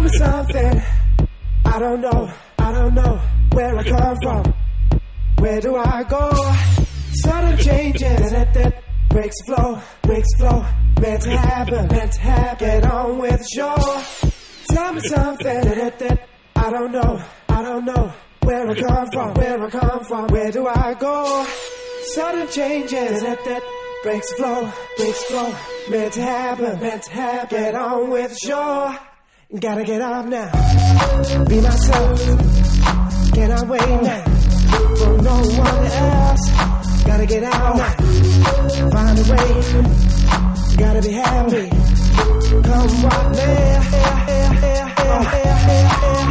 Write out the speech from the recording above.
me something. I don't know where I come from. Where do I go? Sudden changes that breaks flow. Meant to happen. Get on with the show. Tell me something that I don't know where I come from. Where do I go? Sudden changes that breaks flow. Meant to happen. Get on with the show. Gotta get up now. Be myself. Cannot wait now for no one else. Gotta get out now. Find a way. Gotta be happy. Come what may.